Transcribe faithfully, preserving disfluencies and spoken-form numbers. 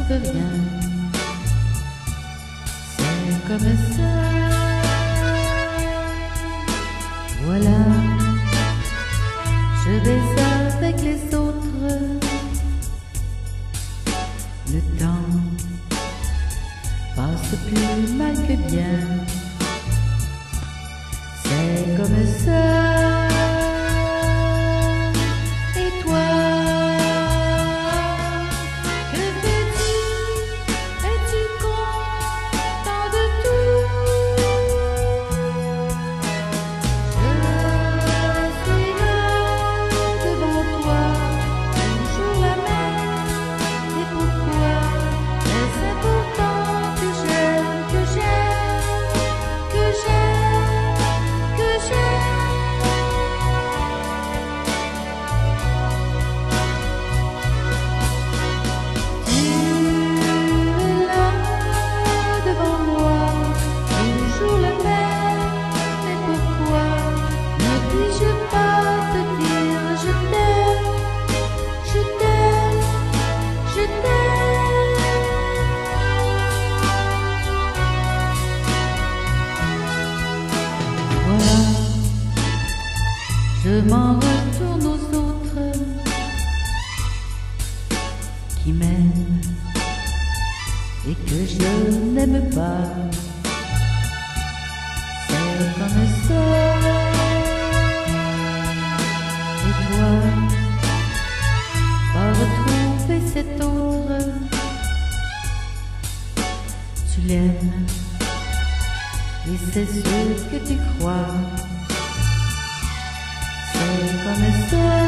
trouve rien. C'est comme ça. Voilà, je vais avec les autres. Le temps passe plus mal que bien. C'est comme ça. Et toi, que fais-tu? Es-tu content de tout? Je suis là devant toi, toujours la même. Et pourquoi est-ce important que j'aime, que j'aime, que j'aime, que j'aime? Tu es là devant moi, toujours le même. Mais pourquoi ne puis-je pas te dire je t'aime, je t'aime, je t'aime? Voilà, je m'en retourne aux autres qui m'aiment et que je n'aime pas. C'est comme ça. Et toi, vas retrouver cet autre. Tu l'aimes et c'est ce que tu crois. C'est comme ça.